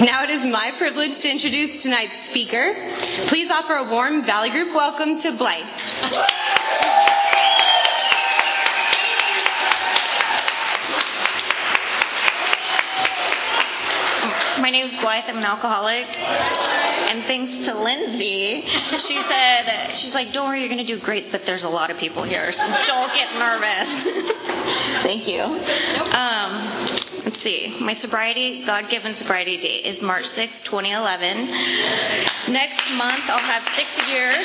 Now it is my privilege to introduce tonight's speaker. Please offer a warm Valley Group welcome to Blythe. My name is Blythe. I'm an alcoholic. And thanks to Lindsay, she's like, don't worry, you're going to do great, but there's a lot of people here, so don't get nervous. Thank you. Let's see. My God-given sobriety date is March 6, 2011. Next month, I'll have 6 years.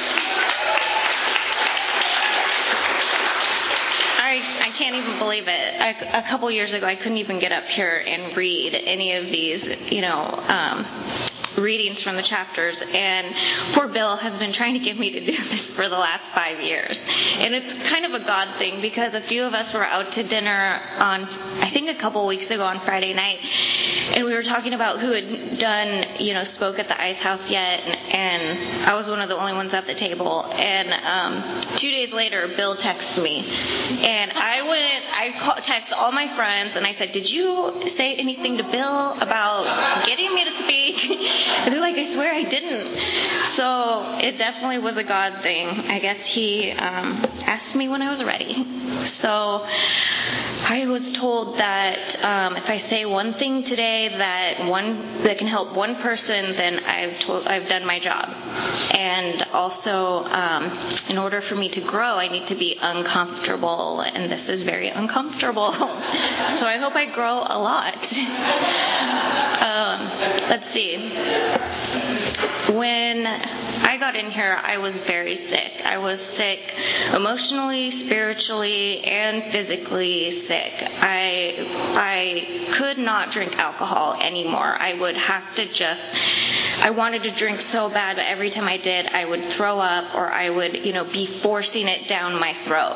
I can't even believe it. A couple years ago, I couldn't even get up here and read any of these, readings from the chapters, and poor Bill has been trying to get me to do this for the last 5 years. And it's kind of a God thing, because a few of us were out to dinner on, I think a couple weeks ago on Friday night, and we were talking about who had done, spoke at the Ice House yet, and I was one of the only ones at the table. And 2 days later, Bill texts me, and I texted all my friends, and I said, did you say anything to Bill about getting me to speak? And they're like, I swear I didn't. So it definitely was a God thing. I guess he asked me when I was ready. So I was told that if I say one thing today that can help one person, then I've done my job. And also, in order for me to grow, I need to be uncomfortable, and this is very uncomfortable. So I hope I grow a lot. Let's see. When I got in here, I was very sick. I was sick emotionally, spiritually, and physically sick. I could not drink alcohol anymore. I wanted to drink so bad, but every time I did, I would throw up, or I would, be forcing it down my throat.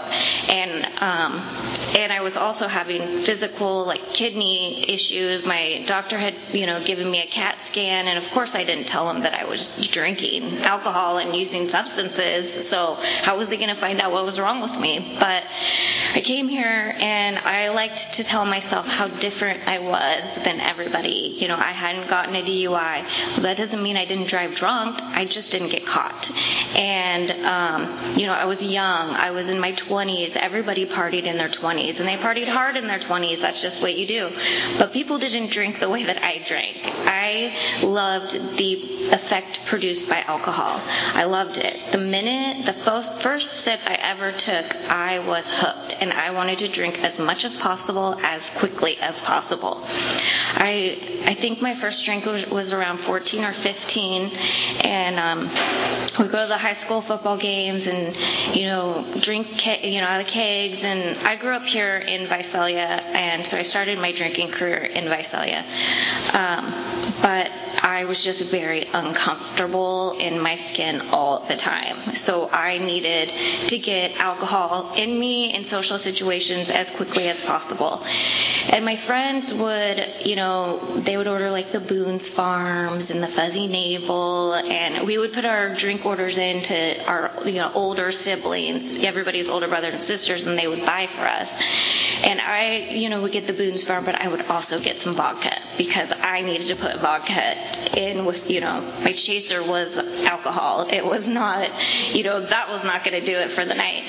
And I was also having physical, kidney issues. My doctor had, given me a CAT scan, and of course I didn't tell him that I was drinking alcohol and using substances, so how was they going to find out what was wrong with me? But I came here, and I liked to tell myself how different I was than everybody. I hadn't gotten a DUI. Well, that doesn't mean I didn't drive drunk. I just didn't get caught. And, I was young. I was in my 20s. Everybody partied in their 20s, and they partied hard in their 20s. That's just what you do. But people didn't drink the way that I drank. I loved the effect produced by alcohol. I loved it. The first sip I ever took, I was hooked, and I wanted to drink as much as possible, as quickly as possible. I think my first drink was around 14 or 15, and we go to the high school football games and, drink, out of kegs, and I grew up here in Visalia, and so I started my drinking career in Visalia. But I was just very uncomfortable in my skin all the time. So I needed to get alcohol in me in social situations as quickly as possible. And my friends would, they would order the Boone's Farms and the Fuzzy Navel, and we would put our drink orders into our, older siblings, everybody's older brothers and sisters, and they would buy for us. And I, would get the Boone's Farm, but I would also get some vodka, because I needed to put vodka in with, my chaser was alcohol. It was not, that was not going to do it for the night.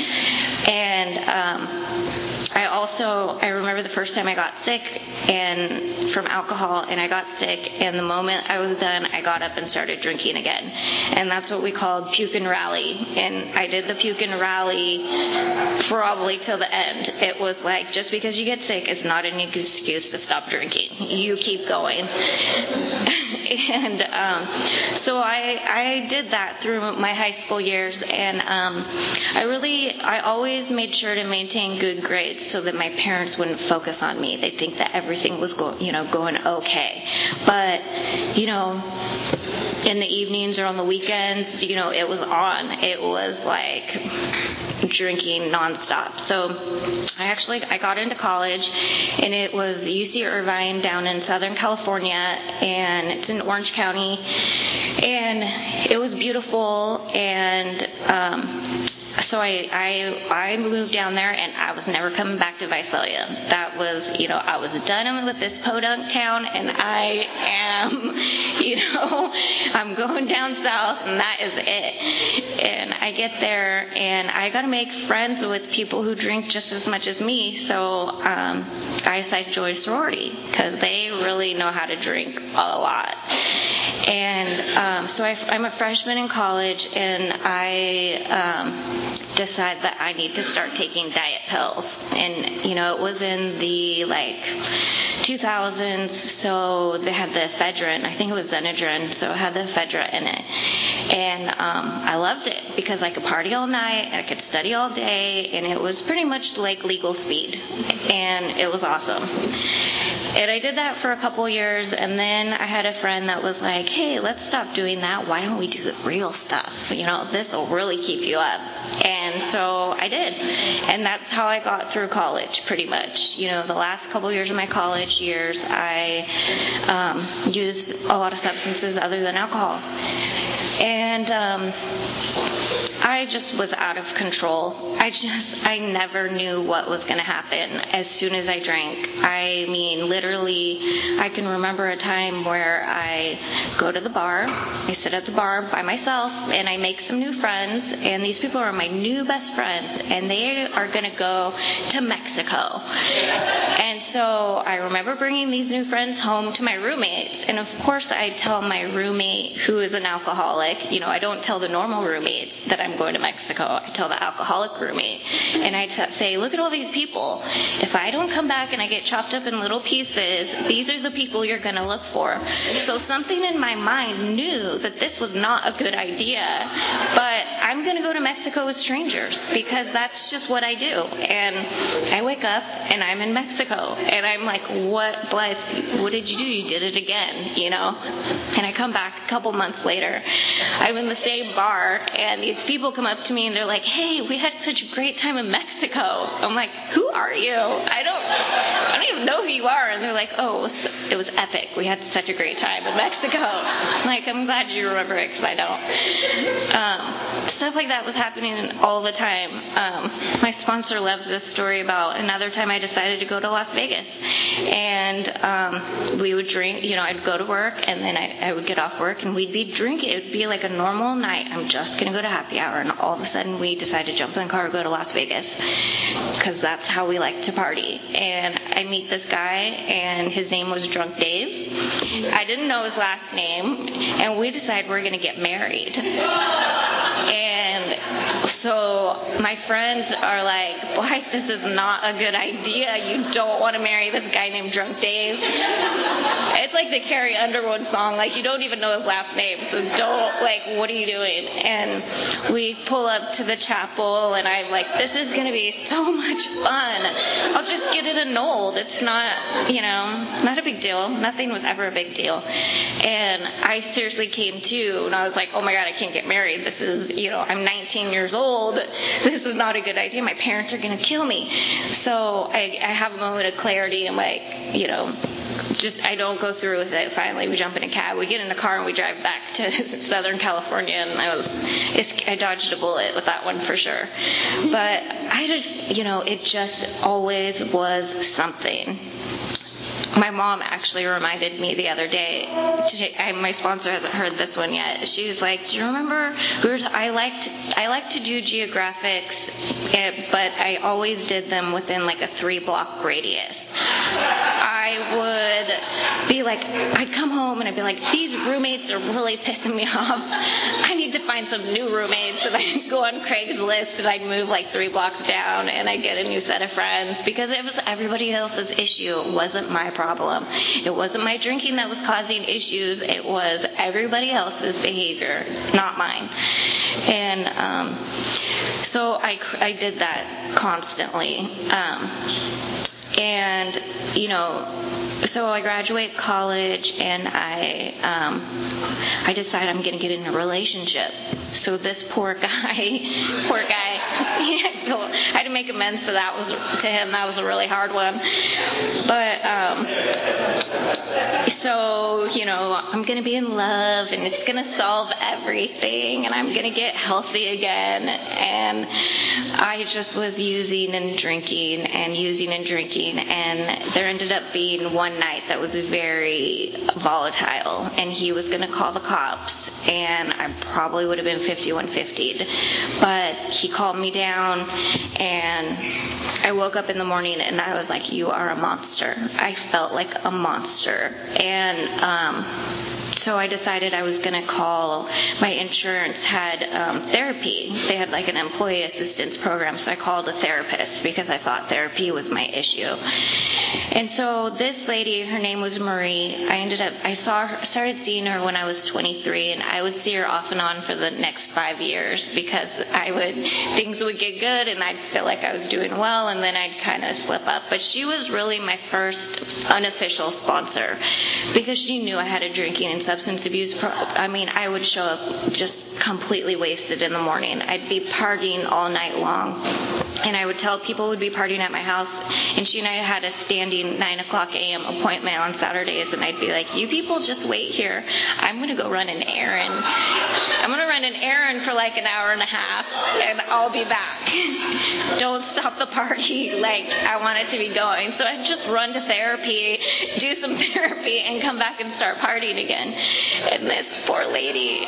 And I remember the first time I got sick from alcohol, and I got sick, and the moment I was done, I got up and started drinking again. And that's what we called puke and rally. And I did the puke and rally probably till the end. It was just because you get sick, it's not an excuse to stop drinking. You keep going. And so I did that through my high school years, and I always made sure to maintain good grades so that my parents wouldn't focus on me. They'd think that everything was going okay. But, in the evenings or on the weekends, it was on. It was drinking nonstop. So I got into college, and it was UC Irvine down in Southern California, and it's in Orange County, and it was beautiful, and So I moved down there, and I was never coming back to Visalia. That was, I was done with this podunk town, and I am, I'm going down south, and that is it. And I get there, and I got to make friends with people who drink just as much as me. So I decided to join a sorority because they really know how to drink a lot. And so I'm a freshman in college, and I decide that I need to start taking diet pills. And, it was in the 2000s, so they had the ephedrine. I think it was Xenadrin, so it had the ephedra in it. And I loved it because I could party all night, and I could study all day, and it was pretty much like legal speed. And it was awesome. And I did that for a couple years, and then I had a friend that was like, hey, let's stop doing that. Why don't we do the real stuff? This will really keep you up. And so I did. And that's how I got through college, pretty much. The last couple years of my college years, I used a lot of substances other than alcohol. And I just was out of control. I never knew what was going to happen as soon as I drank. I mean, literally, I can remember a time where I go to the bar, I sit at the bar by myself, and I make some new friends, and these people are my new best friends, and they are going to go to Mexico. And so I remember bringing these new friends home to my roommates, and of course I tell my roommate who is an alcoholic, I don't tell the normal roommates that I'm going to Mexico. I tell the alcoholic roommate, and I say, look at all these people. If I don't come back and I get chopped up in little pieces, these are the people you're going to look for. So something in my mind knew that this was not a good idea, but I'm going to go to Mexico with strangers because that's just what I do. And I wake up and I'm in Mexico, and I'm like, what, Blythe, what did you do? You did it again, And I come back a couple months later. I'm in the same bar, and these people come up to me, and they're like, hey, we had such a great time in Mexico. I'm like, who are you? I don't even know who you are. And they're like, oh, it was epic. We had such a great time in Mexico. I'm like, I'm glad you remember it, because I don't. Stuff like that was happening all the time. My sponsor loves this story about another time I decided to go to Las Vegas. And we would drink, I'd go to work, and then I would get off work, and we'd be drinking. It would be like a normal night. I'm just going to go to happy hour. And all of a sudden, we decided to jump in the car and go to Las Vegas because that's how we like to party. And I meet this guy, and his name was Drunk Dave. I didn't know his last name, and we decided we're going to get married. And so my friends are like, Blythe, this is not a good idea. You don't want to marry this guy named Drunk Dave. It's like the Carrie Underwood song, you don't even know his last name, so don't, what are you doing? And we pull up to the chapel, and I'm like, this is going to be so much fun. I'll just get it annulled. It's not, not a big deal. Nothing was ever a big deal. And I seriously came to, and I was like, oh my God, I can't get married. This is, I'm 19 years old. This is not a good idea. My parents are going to kill me. So I have a moment of clarity. I'm like, I don't go through with it. Finally, we jump in a cab, we get in a car, and we drive back to Southern California, and I dodged a bullet with that one for sure. But I just, it just always was something. My mom actually reminded me the other day. My sponsor hasn't heard this one yet. She was like, "Do you remember? I liked to do geographics, but I always did them within a 3-block radius. I would be like, I'd come home and I'd be like, these roommates are really pissing me off. I need to find some new roommates." And I'd go on Craigslist and I'd move 3 blocks down and I'd get a new set of friends because it was everybody else's issue. It wasn't my problem. It wasn't my drinking that was causing issues. It was everybody else's behavior, not mine. And so I did that constantly. So I graduate college and I decide I'm going to get in a relationship. So this poor guy, I had to make amends to him. That was a really hard one. But so, I'm going to be in love, and it's going to solve everything, and I'm going to get healthy again. And I just was using and drinking, and there ended up being one night that was very volatile, and he was going to call the cops, and I probably would have been 5150'd. But he calmed me down, and I woke up in the morning, and I was like, you are a monster. I felt like a monster. And so I decided I was going to call. My insurance had therapy. They had like an employee assistance program, so I called a therapist because I thought therapy was my issue. And so this lady, her name was Marie. Started seeing her when I was 23, and I would see her off and on for the next 5 years because things would get good, and I'd feel like I was doing well, and then I'd kind of slip up. But she was really my first unofficial sponsor because she knew I had a drinking and substance abuse. I would show up just completely wasted in the morning. I'd be partying all night long, and I would tell people would be partying at my house, and she and I had a standing 9 o'clock a.m. appointment on Saturdays, and I'd be like, you people just wait here. I'm going to go run an errand. I'm going to run an errand for like an hour and a half, and I'll be back. Don't stop the party. Like, I want it to be going. So I'd just run to therapy, do some therapy, and come back and start partying again. And this poor lady,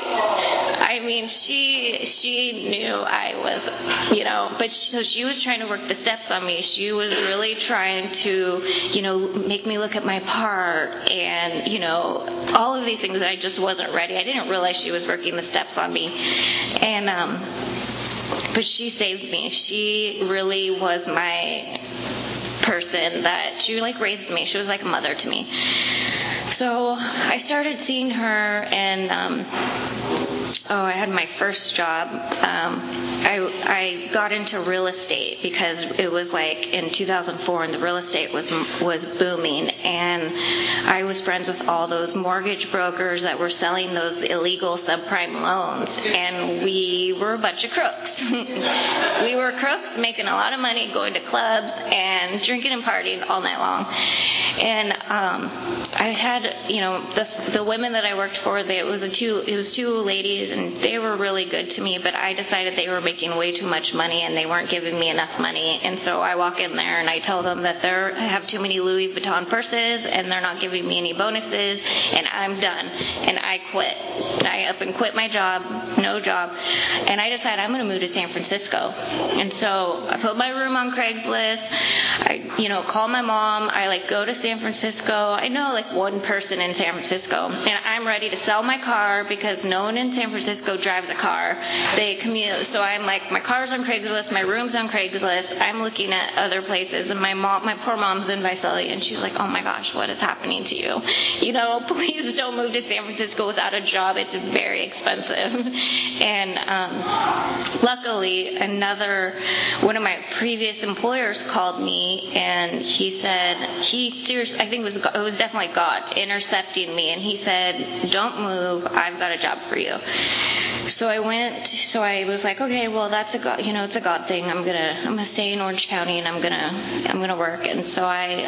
she knew I was, but so she was trying to work the steps on me. She was really trying to, make me look at my part and, all of these things that I just wasn't ready. I didn't realize she was working the steps on me. And, but she saved me. She really was my person that she raised me. She was like a mother to me. So I started seeing her, and I had my first job. I got into real estate because it was in 2004, and the real estate was booming, and I was friends with all those mortgage brokers that were selling those illegal subprime loans, and we were a bunch of crooks. We were crooks making a lot of money, going to clubs and drinking and partying all night long. And I had, the women that I worked for, it was two ladies, and they were really good to me, but I decided they were making way too much money and they weren't giving me enough money. And so I walk in there and I tell them that I have too many Louis Vuitton purses and they're not giving me any bonuses, and I'm done. And I quit. I up and quit my job, no job. And I decided I'm going to move to San Francisco. And so I put my room on Craigslist. I, call my mom. I go to San Francisco. I know one person in San Francisco, and I'm ready to sell my car because no one in San Francisco drives a car. They commute. So I'm my car's on Craigslist, my room's on Craigslist. I'm looking at other places, and my poor mom's in Visalia, and she's like, oh my gosh, what is happening to you? Please don't move to San Francisco without a job. It's very expensive. And luckily, one of my previous employers called me, and he said, I think it was definitely God intercepting me, and he said, don't move, I've got a job for you. So I was like, okay, well, that's a God, it's a God thing. I'm gonna stay in Orange County, and I'm gonna work. And so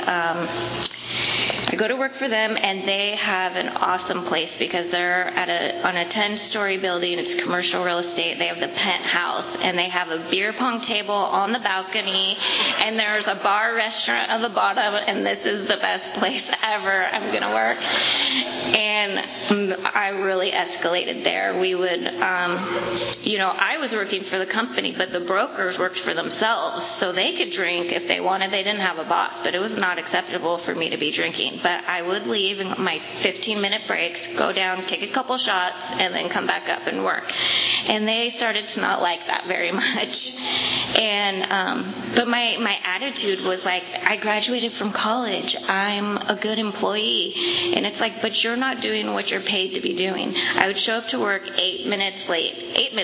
I go to work for them, and they have an awesome place because they're on a 10-story building. It's commercial real estate. They have the penthouse, and they have a beer pong table on the balcony, and there's a bar restaurant on the bottom, and this is the best place ever. I'm going to work. And I really escalated there. We would, I was working for the company, but the brokers worked for themselves, so they could drink if they wanted. They didn't have a boss, but it was not acceptable for me to be drinking. But I would leave in my 15-minute breaks, go down, take a couple shots, and then come back up and work. And they started to not like that very much. And but my attitude was I graduated from college. I'm a good employee. And it's but you're not doing what you're paid to be doing. I would show up to work 8 minutes late. 8 minutes.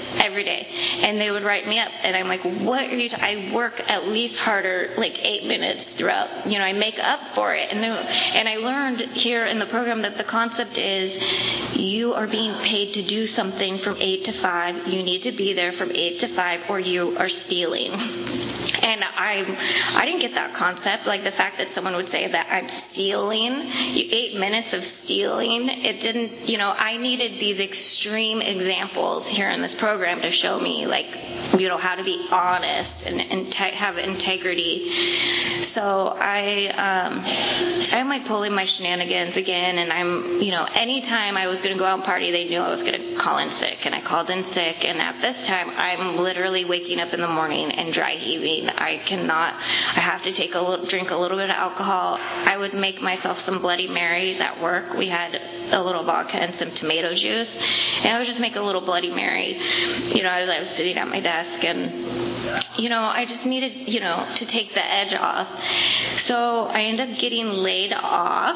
every day. And they would write me up, and I'm like, what are you I work at least harder, like 8 minutes throughout, I make up for it. And I learned here in the program that the concept is you are being paid to do something from 8 to 5. You need to be there from 8 to 5 or you are stealing. And I didn't get that concept, like the fact that someone would say that I'm stealing, 8 minutes of stealing, it didn't, I needed these extreme examples here in this program to show me, like, how to be honest and have integrity. So I'm like pulling my shenanigans again, and I'm, anytime I was going to go out and party, they knew I was going to call in sick, and I called in sick, and at this time, I'm literally waking up in the morning and dry heaving. I have to drink a little bit of alcohol. I would make myself some Bloody Marys at work. We had a little vodka and some tomato juice, and I would just make a little Bloody Mary, as I was sitting at my desk, and I just needed, to take the edge off. So I ended up getting laid off.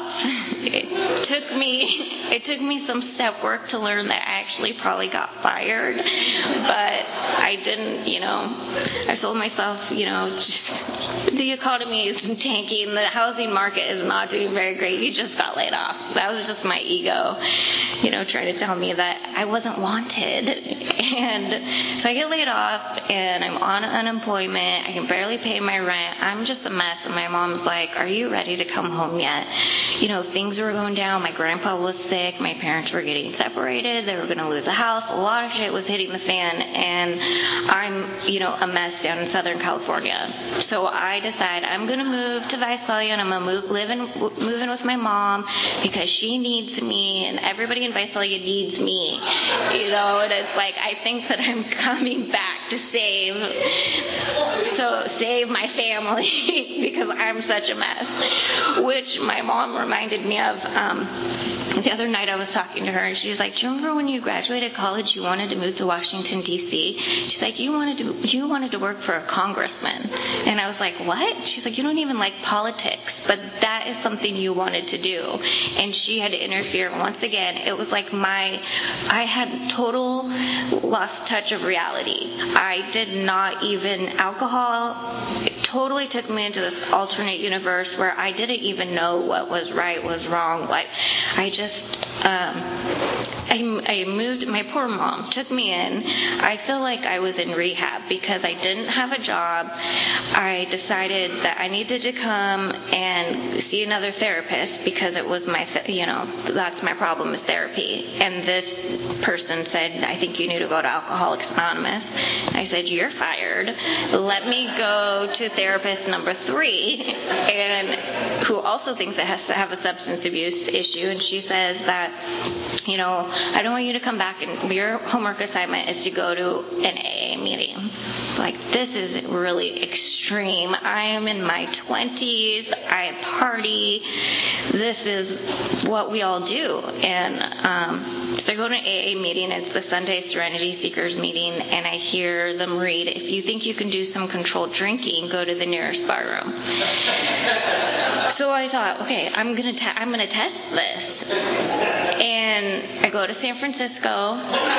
It took me some step work to learn that I actually probably got fired, but I didn't, I told myself, the economy is tanking, the housing market is not doing very great, you just got laid off. That was just my ego, trying to tell me that I wasn't wanted. And so I get laid off, and I'm on unemployment. I can barely pay my rent. I'm just a mess. And my mom's like, are you ready to come home yet? Things were going down. My grandpa was sick. My parents were getting separated. They were going to lose a house. A lot of shit was hitting the fan. And I'm, a mess down in Southern California. So I decide I'm going to move to Visalia, and I'm going to move in with my mom because she needs me, and everybody in Visalia needs me. And it's like, I think that I'm coming back to save my family because I'm such a mess, which my mom reminded me of. The other night I was talking to her, and she was like, do you remember when you graduated college, you wanted to move to Washington, D.C.? She's like, you wanted to work for a congressman. And I was like, what? She's like, you don't even like politics, but that is something you wanted to do. And she had to interfere. And once again, it was like I had total lost touch of reality. I did not even, alcohol totally took me into this alternate universe where I didn't even know what was right, was wrong. Like, I just, I moved, my poor mom took me in. I feel like I was in rehab because I didn't have a job. I decided that I needed to come and see another therapist because it was my, that's my problem is therapy. And this person said, I think you need to go to Alcoholics Anonymous. I said, you're fired. Let me go to therapist number 3, and who also thinks it has to have a substance abuse issue. And she says that, I don't want you to come back, and your homework assignment is to go to an AA meeting. Like, this is really extreme. I am in my 20s. I party. This is what we all do. And so I go to an AA meeting. It's the Sunday Serenity Seekers meeting, and I hear them read, if you think you can do some controlled drinking, go to the nearest bar room. So I thought, okay, I'm gonna test this. And I go to San Francisco.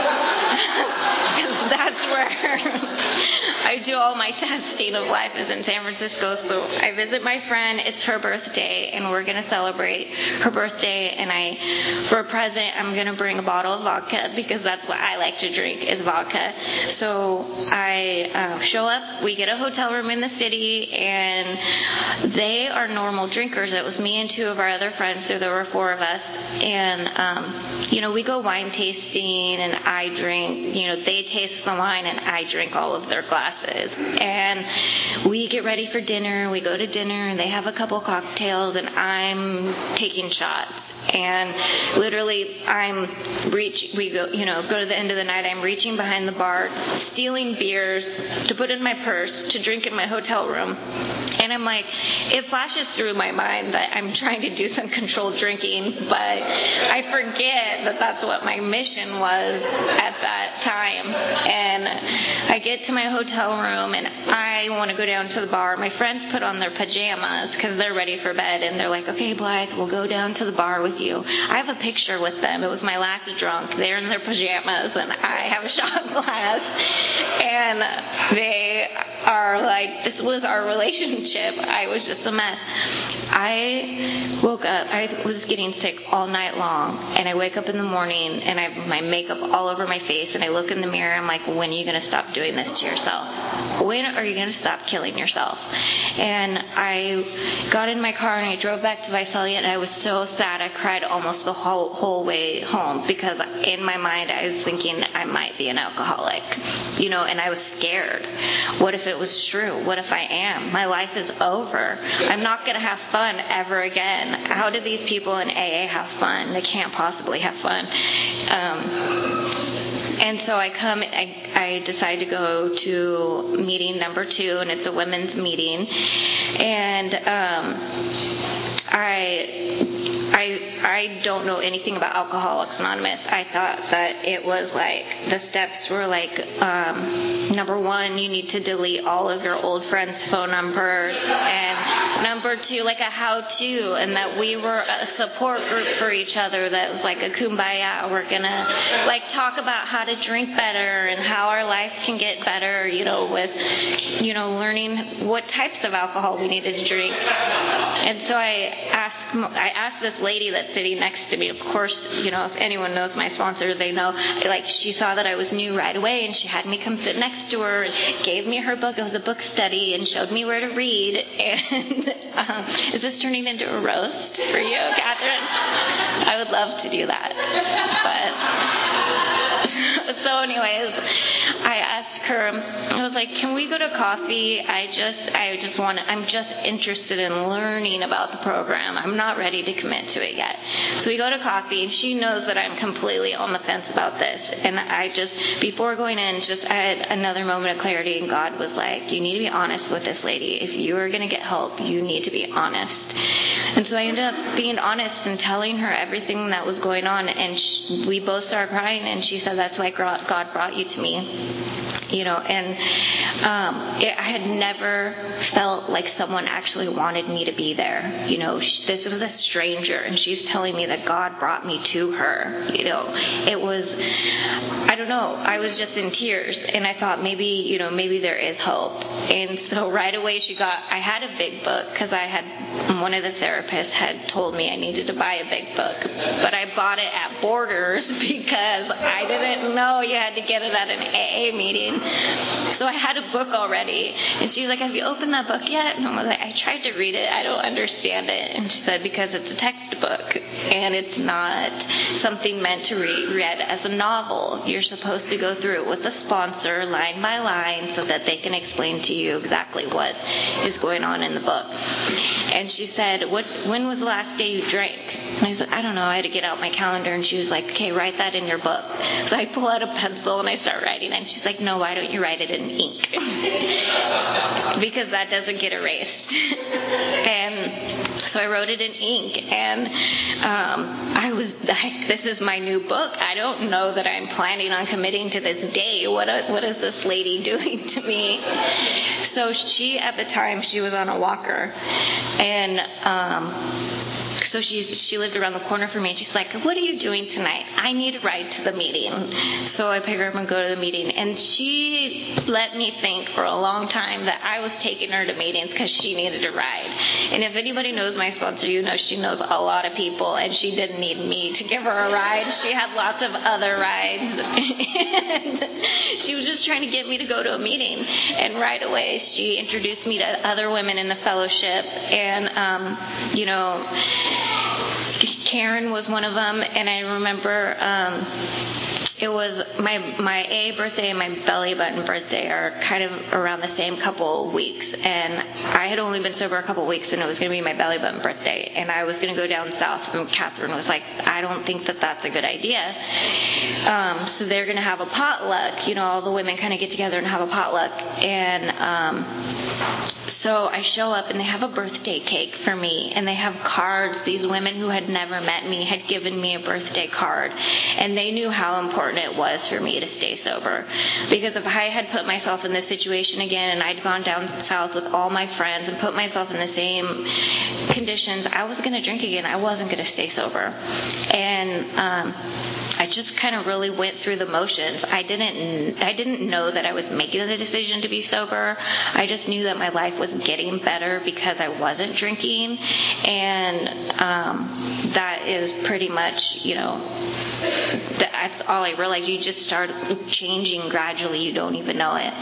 That's where I do all my testing of life is in San Francisco. So I visit my friend. It's her birthday, and we're going to celebrate her birthday. And for a present, I'm going to bring a bottle of vodka because that's what I like to drink is vodka. So I show up. We get a hotel room in the city, and they are normal drinkers. It was me and 2 of our other friends, so there were 4 of us. And, we go wine tasting, and I drink, they taste the wine, and I drink all of their glasses. And we get ready for dinner. We go to dinner, and they have a couple cocktails, and I'm taking shots. And literally, we go to the end of the night, I'm reaching behind the bar, stealing beers to put in my purse, to drink in my hotel room. And I'm like, it flashes through my mind that I'm trying to do some controlled drinking, but I forget that that's what my mission was at that time. And I get to my hotel room, and I want to go down to the bar. My friends put on their pajamas because they're ready for bed, and they're like, okay, Blythe, we'll go down to the bar with with you? I have a picture with them. It was my last drunk. They're in their pajamas, and I have a shot glass. And they are like, this was our relationship. I was just a mess. I woke up. I was getting sick all night long, and I wake up in the morning, and I have my makeup all over my face, and I look in the mirror, and I'm like, when are you going to stop doing this to yourself? When are you going to stop killing yourself? And I got in my car, and I drove back to Visalia, and I was so sad. I cried almost the whole way home, because in my mind, I was thinking I might be an alcoholic, and I was scared. What if it was true? What if I am? My life is over. I'm not going to have fun ever again. How do these people in AA have fun? They can't possibly have fun. And so I decided to go to meeting number 2, and it's a women's meeting. And I don't know anything about Alcoholics Anonymous. I thought that it was like, the steps were like, number 1, you need to delete all of your old friends' phone numbers, and number 2, like a how-to, and that we were a support group for each other that was like a kumbaya. We're gonna like talk about how to drink better and how our life can get better, with, learning what types of alcohol we needed to drink. And so I asked this lady that's sitting next to me. Of course, if anyone knows my sponsor, they know, like, she saw that I was new right away, and she had me come sit next to her and gave me her book. It was a book study, and showed me where to read. And is this turning into a roast for you, Catherine? I would love to do that. So anyways, I asked her, I was like, can we go to coffee? I'm just interested in learning about the program. I'm not ready to commit to it yet. So we go to coffee, and she knows that I'm completely on the fence about this. And before going in, I had another moment of clarity, and God was like, you need to be honest with this lady. If you are going to get help, you need to be honest. And so I ended up being honest and telling her everything that was going on, and we both started crying, and she said, that's why God brought you to me. I had never felt like someone actually wanted me to be there. This was a stranger, and she's telling me that God brought me to her. It was, I don't know, I was just in tears, and I thought maybe there is hope. And so right away I had a big book, because one of the therapists had told me I needed to buy a big book, but I bought it at Borders because I didn't know you had to get it at an AA meeting. So I had a book already, and she's like, have you opened that book yet? And I was like, I tried to read it, I don't understand it. And she said, because it's a textbook, and it's not something meant to read as a novel. You're supposed to go through it with a sponsor, line by line, so that they can explain to you exactly what is going on in the book. And she said, when was the last day you drank? And I said, I don't know, I had to get out my calendar. And she was like, okay, write that in your book. So I pull out a pencil, and I start writing, and she's like, no, why don't you write it in ink? Because that doesn't get erased. And so I wrote it in ink, and I was like, this is my new book. I don't know that I'm planning on committing to this day. What is this lady doing to me? So at the time, she was on a walker, and so she lived around the corner from me, and she's like, what are you doing tonight? I need a ride to the meeting. So I pick her up and go to the meeting. And she let me think for a long time that I was taking her to meetings because she needed a ride. And if anybody knows my sponsor, she knows a lot of people, and she didn't need me to give her a ride. She had lots of other rides. And she was just trying to get me to go to a meeting. And right away, she introduced me to other women in the fellowship. And, Karen was one of them, and I remember it was my AA birthday and my belly button birthday are kind of around the same couple weeks, and I had only been sober a couple weeks, and it was going to be my belly button birthday, and I was going to go down south, and Catherine was like, I don't think that that's a good idea. So they're going to have a potluck, all the women kind of get together and have a potluck, and So I show up and they have a birthday cake for me, and they have cards. These women who had never met me had given me a birthday card, and they knew how important it was for me to stay sober. Because if I had put myself in this situation again and I'd gone down south with all my friends and put myself in the same conditions, I was going to drink again. I wasn't going to stay sober. And I just kind of really went through the motions. I didn't know that I was making the decision to be sober. I just knew that my life was getting better because I wasn't drinking, and that is pretty much, that's all I realized. You just start changing gradually. You don't even know it.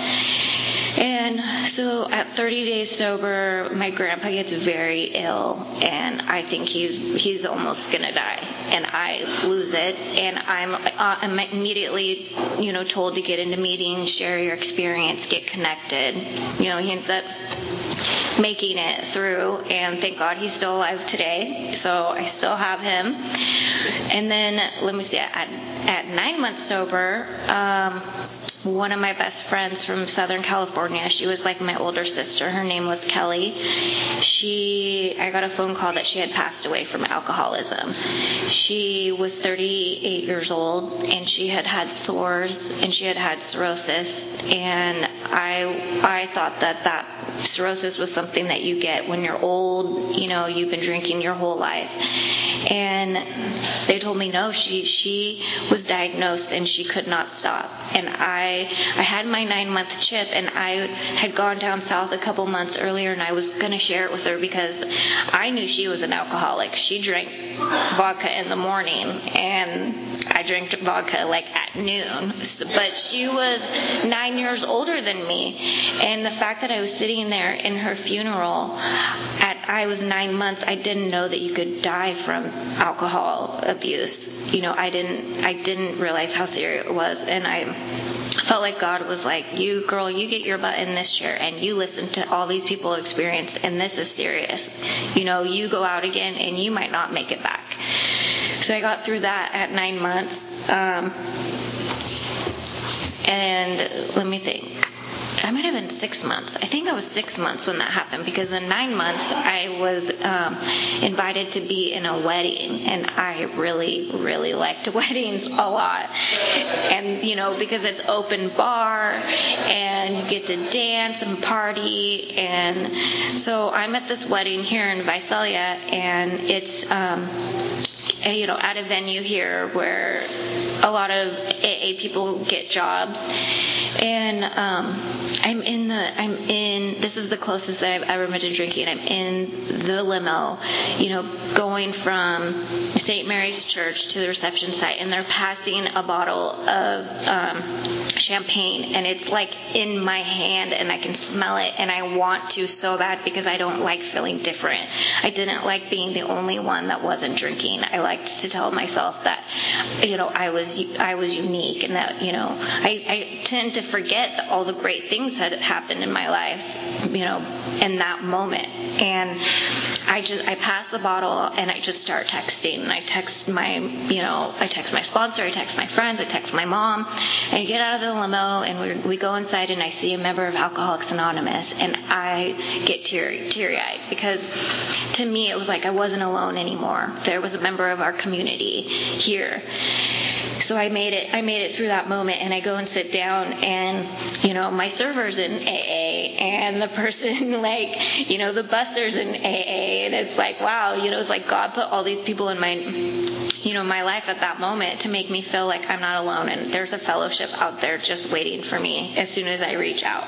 And so at 30 days sober, my grandpa gets very ill, and I think he's almost gonna die, and I lose it, and I'm immediately, told to get into meetings, share your experience, get connected. He ends up making it through, and thank God he's still alive today, so I still have him. And then, let me see, at 9 months sober, one of my best friends from Southern California, she was like my older sister. Her name was Kelly. I got a phone call that she had passed away from alcoholism. She was 38 years old, and she had had sores, and she had had cirrhosis. And I thought that cirrhosis was something that you get when you're old. You've been drinking your whole life. And they told me no, she was diagnosed and she could not stop. And I had my 9-month chip, and I had gone down south a couple months earlier, and I was going to share it with her because I knew she was an alcoholic. She drank vodka in the morning, and I drank vodka like at noon. But she was 9 years older than me, and the fact that I was sitting there in her funeral I was 9 months, I didn't know that you could die from alcohol abuse. I didn't realize how serious it was, and I felt like God was like, you get your butt in this chair and you listen to all these people experience, and this is serious. You go out again and you might not make it back. So I got through that at 9 months. And let me think. I might have been 6 months. I think I was 6 months when that happened, because in 9 months I was invited to be in a wedding, and I really, really liked weddings a lot. And, because it's open bar, and you get to dance and party, and so I'm at this wedding here in Visalia, and it's at a venue here where a lot of AA people get jobs. And this is the closest that I've ever been to drinking. I'm in the limo, going from St. Mary's Church to the reception site, and they're passing a bottle of champagne, and it's like in my hand, and I can smell it, and I want to so bad because I don't like feeling different. I didn't like being the only one that wasn't drinking. I liked to tell myself that, I was unique, and that, I tend to forget that all the great things had happened in my life, in that moment. And I pass the bottle, and I just start texting, and I text my sponsor, I text my friends, I text my mom, and I get out of the limo, and we go inside, and I see a member of Alcoholics Anonymous, and I get teary-eyed, because to me it was like I wasn't alone anymore. There was a member of our community here. So I made it through that moment, and I go and sit down, and, my server's in AA, and the person, the busser's in AA, and it's like, wow, it's like God put all these people in my life at that moment to make me feel like I'm not alone, and there's a fellowship out there just waiting for me as soon as I reach out.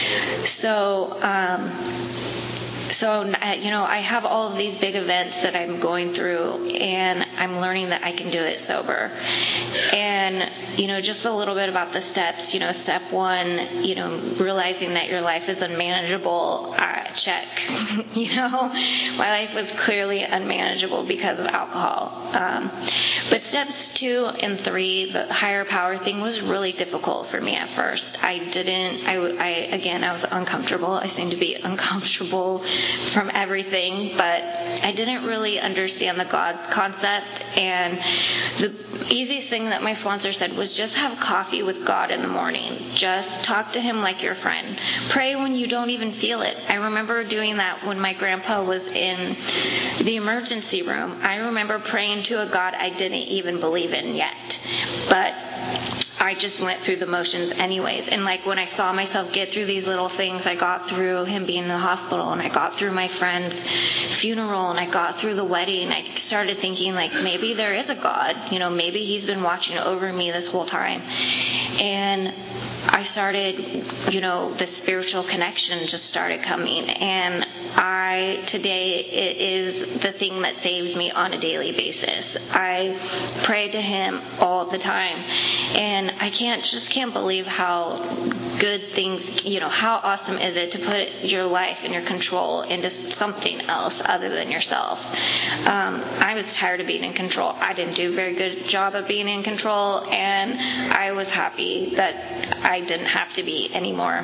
So, I have all of these big events that I'm going through, and I'm learning that I can do it sober. And, just a little bit about the steps. Step 1, realizing that your life is unmanageable. Check. My life was clearly unmanageable because of alcohol. But steps 2 and 3, the higher power thing, was really difficult for me at first. I was uncomfortable. I seemed to be uncomfortable from everything, but I didn't really understand the God concept. And the easiest thing that my sponsor said was just have coffee with God in the morning. Just talk to him like your friend. Pray when you don't even feel it. I remember doing that when my grandpa was in the emergency room. I remember praying to a God I didn't even believe in yet. But I just went through the motions anyways. And like when I saw myself get through these little things, I got through him being in the hospital, and I got through my friend's funeral, and I got through the wedding. I started thinking like maybe there is a God, maybe he's been watching over me this whole time. And I started, the spiritual connection just started coming. And today it is the thing that saves me on a daily basis. I pray to him all the time. And I just can't believe how good things, how awesome is it to put your life and your control into something else other than yourself. I was tired of being in control. I didn't do a very good job of being in control, and I was happy that I didn't have to be anymore.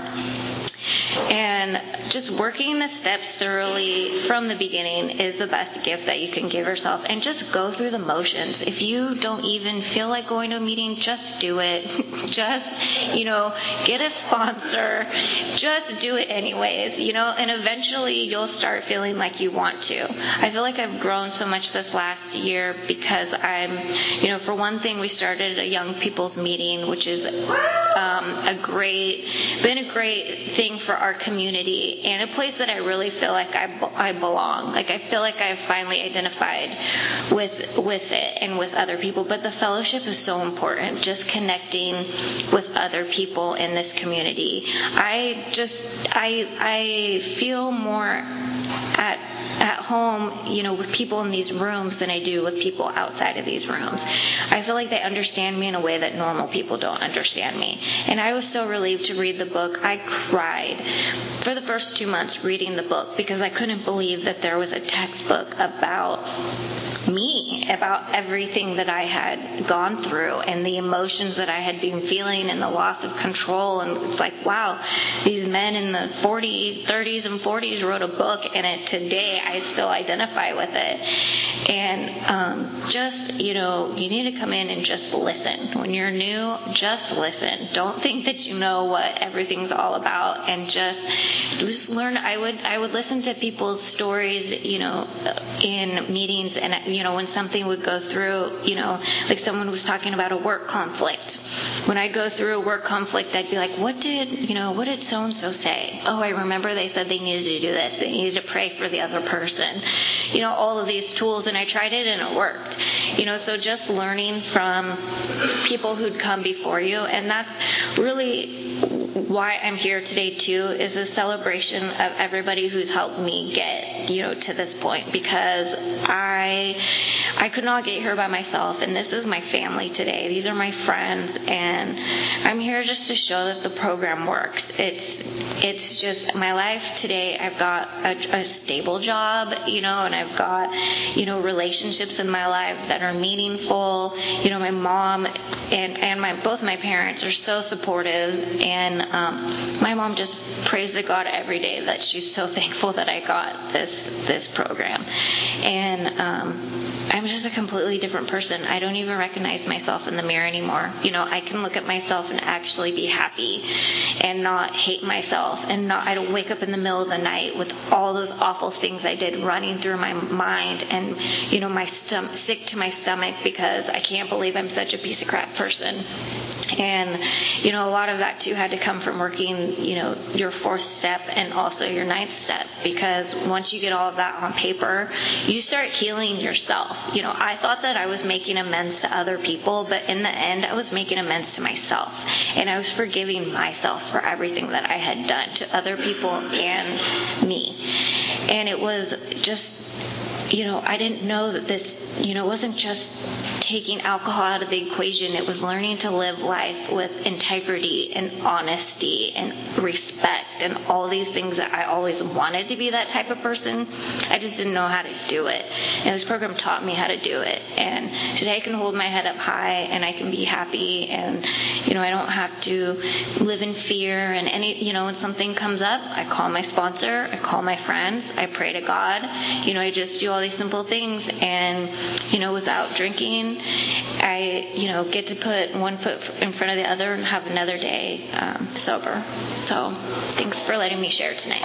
And just working the steps thoroughly from the beginning is the best gift that you can give yourself. And just go through the motions. If you don't even feel like going to a meeting, just do it. Just, get a sponsor. Just do it anyways, and eventually you'll start feeling like you want to. I feel like I've grown so much this last year because I'm, for one thing, we started a young people's meeting, which is been a great thing for our community, and a place that I really feel like I belong. Like I feel like I've finally identified with it and with other people. But the fellowship is so important. Just connecting with other people in this community. I feel more at home, with people in these rooms than I do with people outside of these rooms. I feel like they understand me in a way that normal people don't understand me. And I was so relieved to read the book. I cried for the first 2 months reading the book because I couldn't believe that there was a textbook about me, about everything that I had gone through and the emotions that I had been feeling and the loss of control. And it's like, wow, these men in the 30s and 40s wrote a book, and today I still identify with it. And you need to come in and just listen. When you're new, just listen. Don't think that you know what everything's all about, and just learn. I would listen to people's stories, in meetings, and when something would go through, like someone was talking about a work conflict. When I go through a work conflict, I'd be like, what did so-and-so say? Oh, I remember they said they needed to do this. They needed to pray for the other person. All of these tools, and I tried it and it worked. So just learning from people who'd come before you, and that's really why I'm here today too, is a celebration of everybody who's helped me get, to this point, because I could not get here by myself, and this is my family today. These are my friends, and I'm here just to show that the program works. It's just my life today. I've got a stable job, and I've got, relationships in my life that are meaningful. My mom and both my parents are so supportive, and my mom just prays to God every day that she's so thankful that I got this program. And I'm just a completely different person. I don't even recognize myself in the mirror anymore. I can look at myself and actually be happy and not hate myself, and I don't wake up in the middle of the night with all those awful things I did running through my mind, and my sick to my stomach because I can't believe I'm such a piece of crap person. And a lot of that too had to come from working your 4th step and also your 9th step, because once you get all of that on paper, you start healing yourself. I thought that I was making amends to other people, but in the end I was making amends to myself, and I was forgiving myself for everything that I had done to other people and me. And it was just I didn't know that this, it wasn't just taking alcohol out of the equation. It was learning to live life with integrity and honesty and respect and all these things that I always wanted to be that type of person. I just didn't know how to do it. And this program taught me how to do it. And today I can hold my head up high and I can be happy, and, I don't have to live in fear. And when something comes up, I call my sponsor, I call my friends, I pray to God. I just do all these simple things, and without drinking, I get to put one foot in front of the other and have another day sober. So thanks for letting me share tonight.